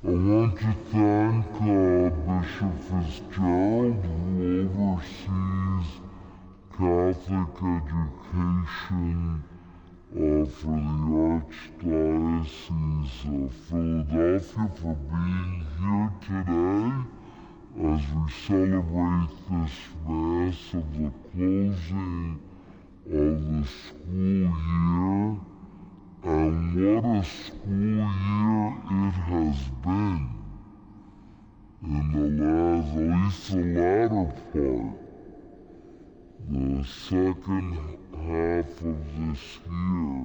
I want to thank Bishop Fitzgerald, who oversees Catholic education for the Archdiocese of Philadelphia, for being here today as we celebrate this Mass of the closing of the school year. And what a school year it has been in at least the latter part. The second half of this year,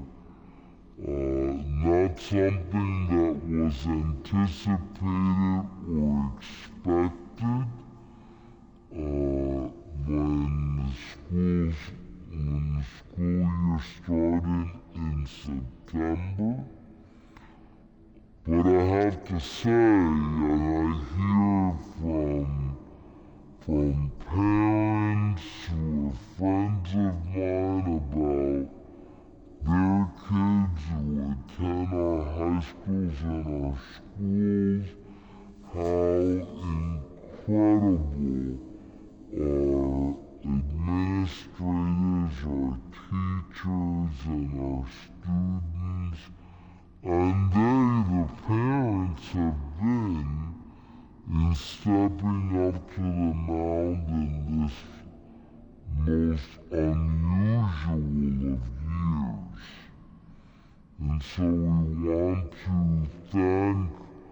not something that was anticipated or expected when the school year started in September. But I have to say, and I hear from parents who are friends of mine about their kids who attend our high schools and our schools, how incredible our administrators, our teachers, and our students, and the parents have been in stepping up to the mound in this most unusual of years. And so we want to thank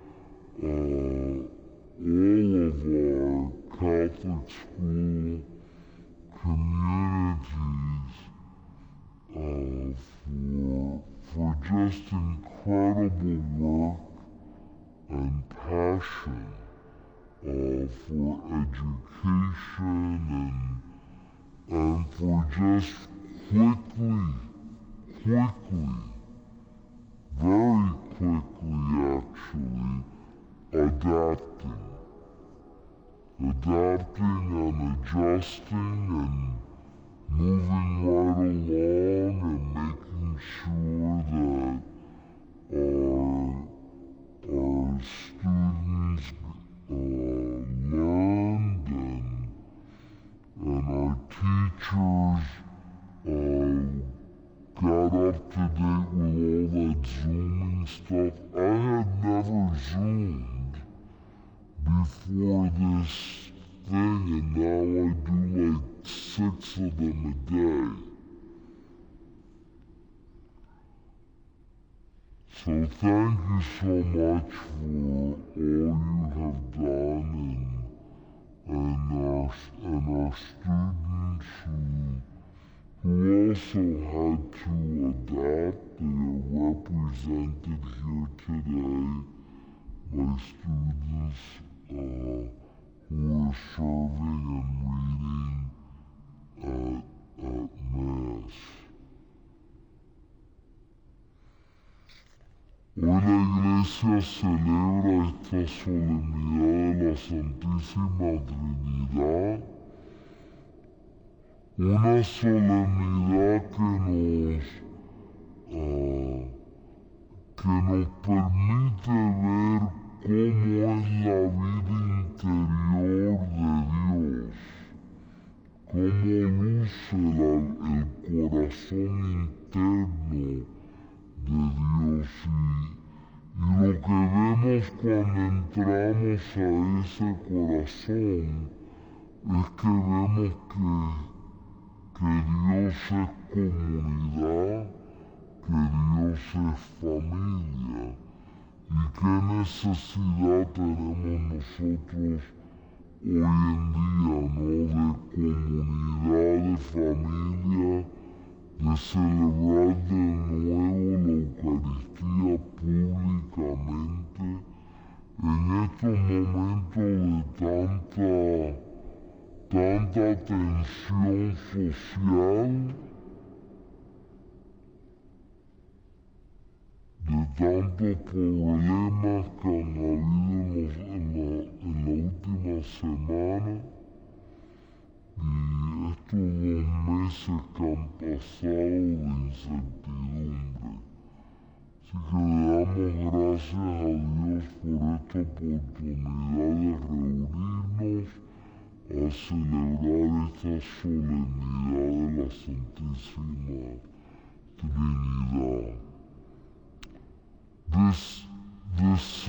all of our Catholic school communities for just incredible work and passion for education and for just quickly, very quickly actually, adapting and adjusting and moving right along and making sure that our students learned and our teachers got up to date with all that Zooming stuff. I had never Zoomed before this thing, and now I do like 6 of them a day. So thank you so much for all you have done and our students who also had to adapt. They are represented here today by students who are serving and reading at Mass. Hoy la Iglesia celebra esta solemnidad de la Santísima Trinidad, una solemnidad que nos permite ver cómo es la vida interior de Dios, cómo luce el corazón interno de Dios y lo que vemos cuando entramos a ese corazón es que vemos que Dios es comunidad, que Dios es familia y qué necesidad tenemos nosotros hoy en día, ¿no? De comunidad, de familia, de celebrar de nuevo la Eucaristía públicamente en estos momentos de tanta tensión social, de tantos problemas que han habido en la última semana. Y estos 2 meses que han pasado de incertidumbre. Así que le damos gracias a Dios por esta oportunidad de reunirnos a celebrar esta solemnidad de la Santísima Trinidad. This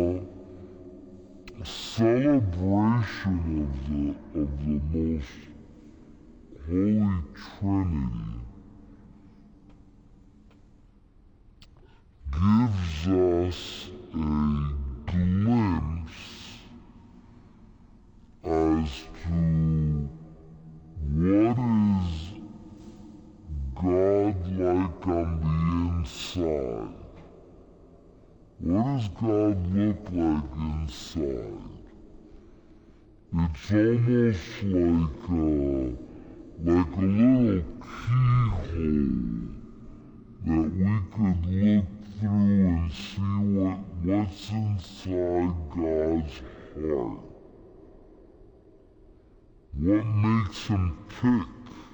celebration of the most Holy Trinity gives us a glimpse as to what is God like on the inside. What does God look like inside? It's almost like a little keyhole that we could look through and see what's inside God's heart. What makes him tick?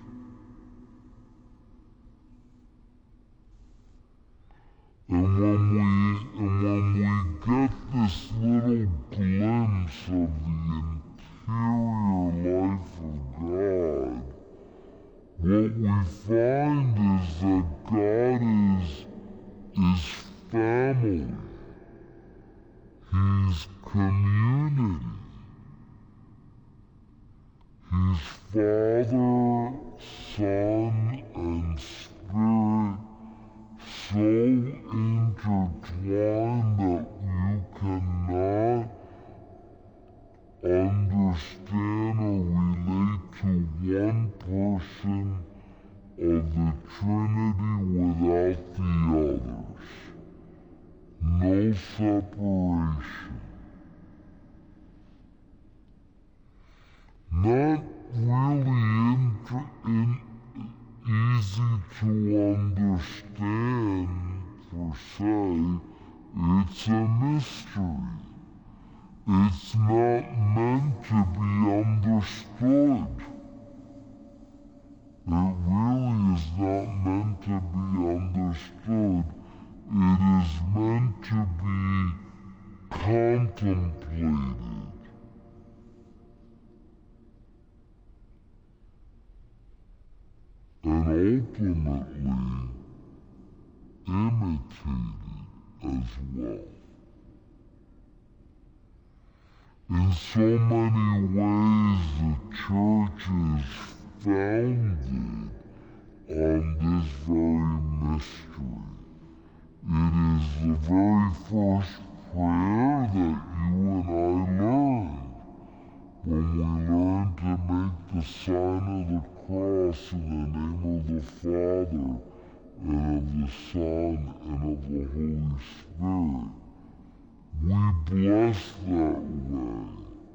And when we get this little glimpse of the interior life of God, what we find is that God is family. He's community. He's Father, Son, and Spirit, so intertwined that you cannot understand or relate to one person of the Trinity without the others. No separation. Not really easy to understand per se. It's a mystery. It's not meant to be understood. It really is not meant to be understood. It is meant to be contemplated. And ultimately imitated as well. In so many ways, the church is founded on this very mystery. It is the very first prayer that you and I learned when we learned to make the sign of the cross in the name of the Father and of the Son and of the Holy Spirit. We bless that way.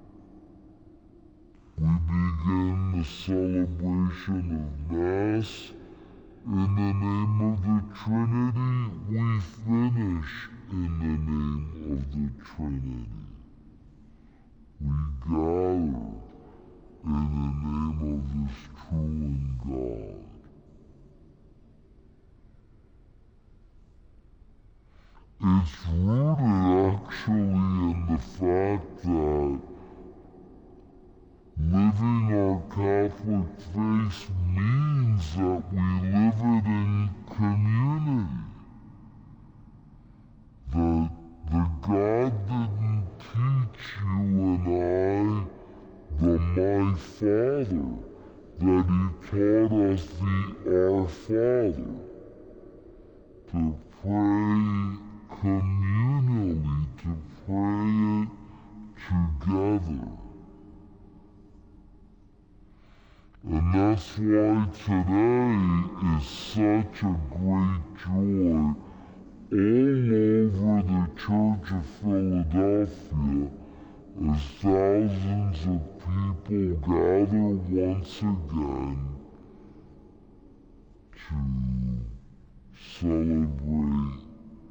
We begin the celebration of Mass in the name of the Trinity. We finish in the name of the Trinity. We gather in the name of this true God. It's rooted actually in the fact that living our Catholic faith means that we live it in community. That the God didn't teach you and I the My Father, that He taught us the Our Father, to pray communally, to pray it together. And that's why today is such a great joy all over the Church of Philadelphia as thousands of people gather once again to celebrate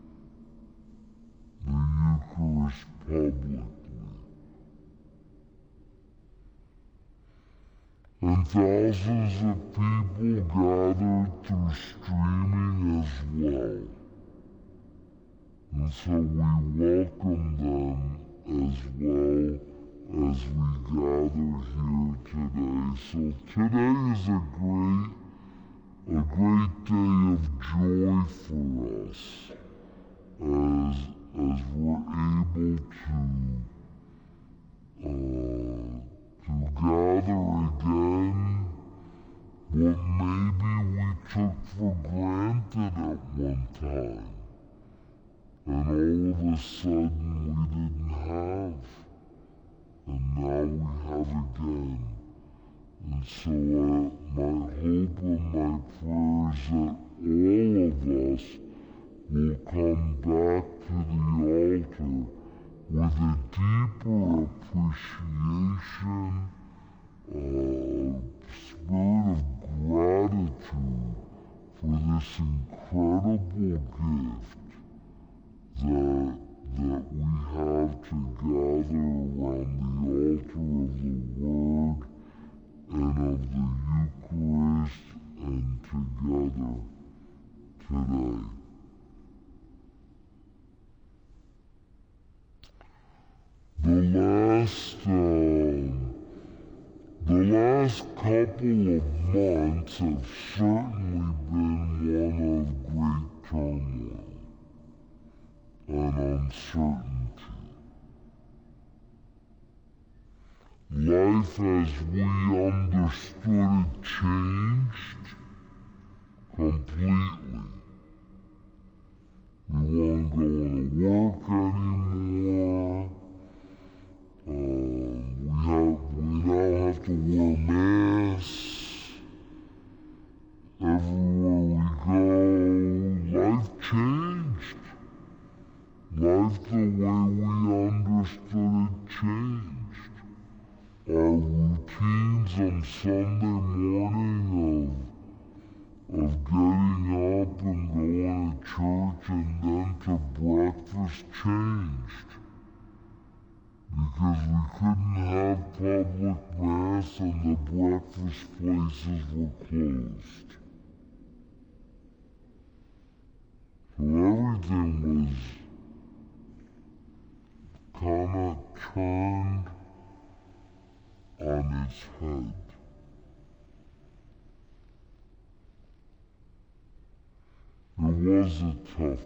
the Eucharist publicly. And thousands of people gathered through streaming as well. And so we welcome them as well as we gather here today. So today is a great day of joy for us as we're able to gather again what maybe we took for granted at one time. And all of a sudden we didn't have, and now we have again. And so my hope and my prayer is that all of us will come back to the altar with a deeper appreciation, spirit of gratitude for this incredible gift that we have to gather around the altar of the Word and of the Eucharist and together today. The last couple of months have certainly been one of great turmoil and uncertainty. Life as we understood it changed completely. We weren't going to work anymore. We now have to wear masks everywhere we go. Life changed. Life the way we understood it changed. Our routines on Sunday morning of getting up and going to church and then to breakfast changed. Because we couldn't have public mass and the breakfast places were closed. So everything was kind of turned on its head. It was a tough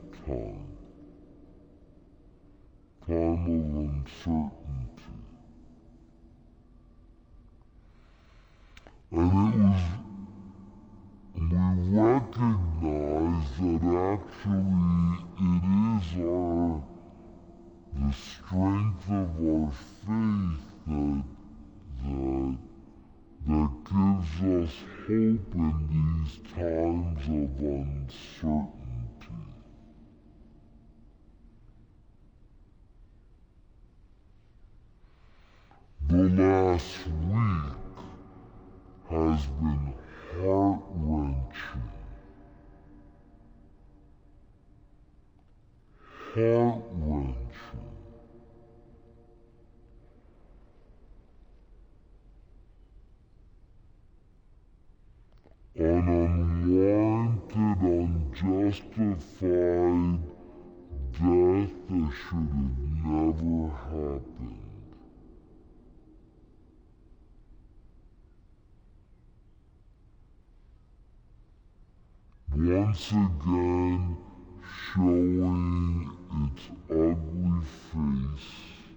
time of uncertainty. And we recognize that actually it is the strength of our faith that gives us hope in these times of uncertainty. The last week has been heart-wrenching. An unwarranted, unjustified death that should have never happened. Once again, showing its ugly face,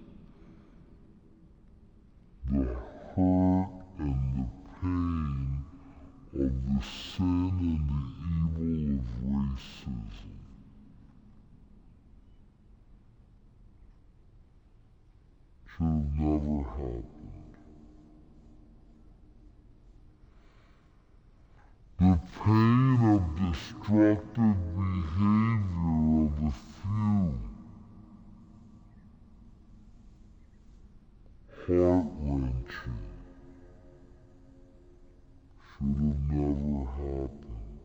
the hurt and the pain of the sin and the evil of racism. Should have never happened. The pain of destructive behavior of the few. Heart-wrenching. Should have never happened.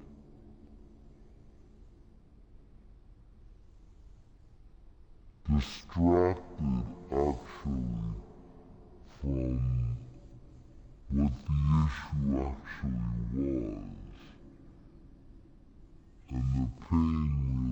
Distracted, actually, from what the issue actually was. And the pain